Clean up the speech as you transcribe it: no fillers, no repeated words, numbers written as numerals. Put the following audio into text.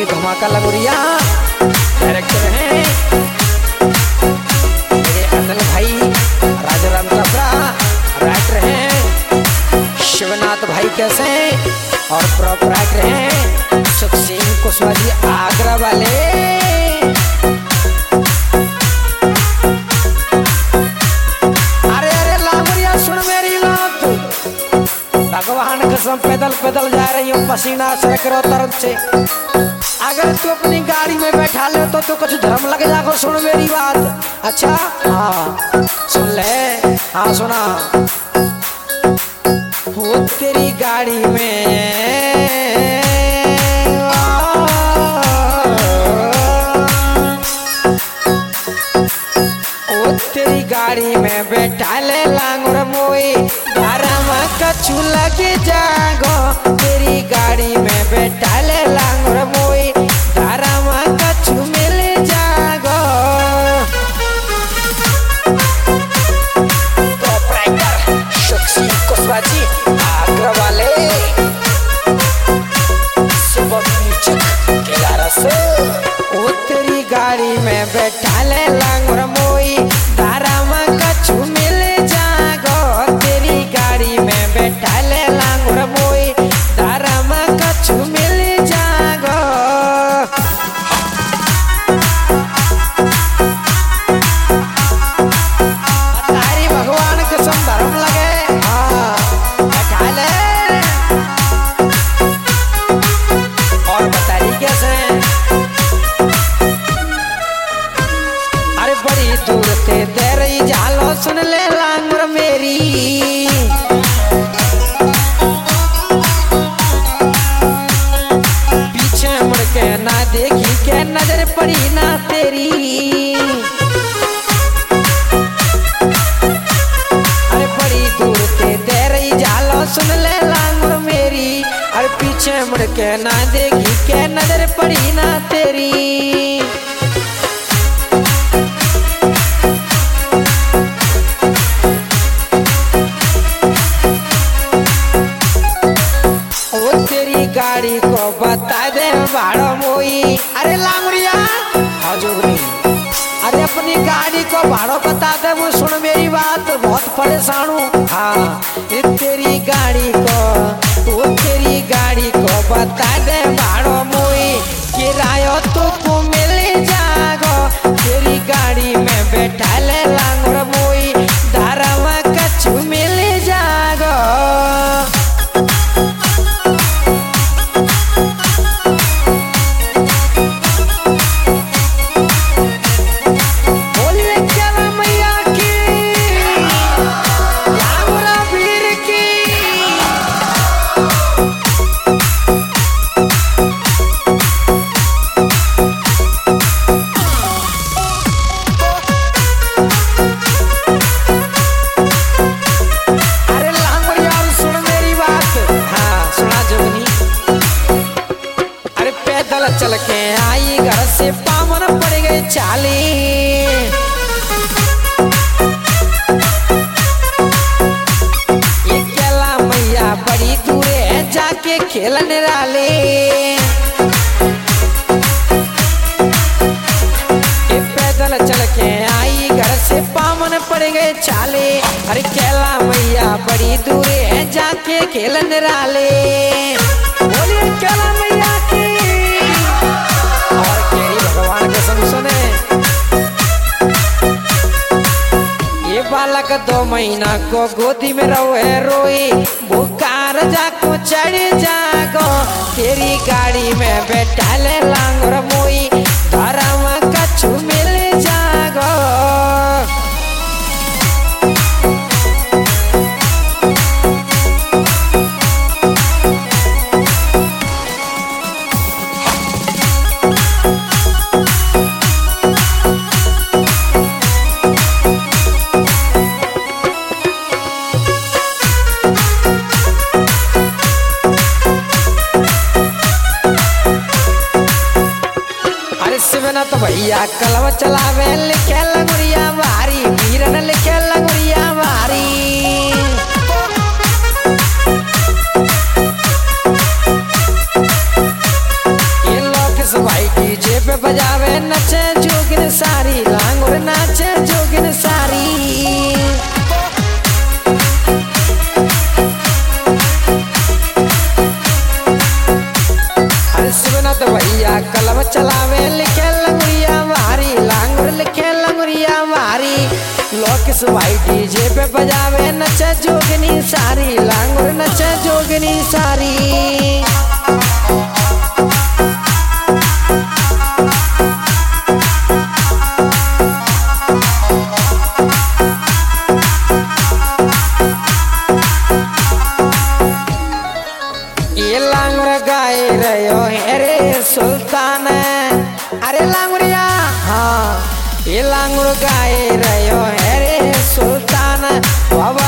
फिर धमाका लगोरिया डायरेक्टर हैं मेरे अनिल भाई, राजाराम कपड़ा राइटर हैं शिवनाथ भाई कैसे, और प्रोपराइटर हैं सुख सिंह कुशवाहा जी आगरा वाले। भगवान कसम पैदल पैदल जा रही हूँ, पसीना से करो तरफ से। अगर तू अपनी गाड़ी में बैठा ले तो कुछ धर्म लग जाएगा। सुन मेरी बात, अच्छा हाँ सुन ले, हाँ सुना। वो तेरी गाड़ी में तेरी गाड़ी में बैठा ले लांगुर मोई धर्म कछु लगे जागो। तेरी गाड़ी में बैठा ले लांगुर मोई धर्म कछु मिल जागो। प्रोपराइटर सुख सिंह कुशवाहा जी आगरा वाले सुबह म्यूजिक के गारा से। ओ तेरी गाड़ी में बैठा ले लांगुर मोई धर्म कछु मिल जागो। तेरी गाड़ी में बैठा ले लांगुर मोई धर्म कछु मिल जागो। तारी भगवान कसम धर्म लगे, हाँ बैठा ले। और बतारी कैसे, अरे बड़ी दूर से दे रही झालो सुन ले लांगुर मेरी। पीछे मुड़ के ना देखी के नजर पड़ी ना तेरी। अरे बड़ी दूर से दे रही झालो सुन ले लांगुर मेरी। अरे पीछे मुड़ के ना देखी के नजर पड़ी ना तेरी। गाड़ी को बता दे भाड़ो मोई। अरे लांगुरिया हजूरी, अरे अपनी गाड़ी को भाड़ो बता दे। वो सुन मेरी बात, बहुत परेशान हूँ। हाँ तेरी गाड़ी को, वो तेरी गाड़ी को बता दे भाड़ो मोई किराया तुमको मिल जागो। तेरी गाड़ी में बैठा ले लांगुर मोई धर्म कछु मिल जागो। चल के आई घर से पावन पड़ गए चाली। ये केला मैया बड़ी दूरे है जाके खेलने वाले। ये पैदल चल के आई घर से पावन पड़ गए चाले। अरे केला मैया बड़ी दूरे है जाके खेलने वाले। बोलिए केला मैया की। सुने ये बालक 2 महीना को गोदी में रोए रोई बुखार जाको चढ़ जागो। तेरी गाड़ी में बैठा ले लांगुर मोई धर्म कछु मिल जागो। तो भैया कलम चलावे लिखे लगुरिया भारी वीरन लिखे लगुरिया भारी। ये लोग भाई डीजे पे बजावे नचे जोगनी सारी लांगुर नचे जोगनी सारी। ये लांगुर गाए रहो है रे सुल्तान, अरे लांगुरिया हाँ ये लांगुर गाए रहो है रे सुल्तान।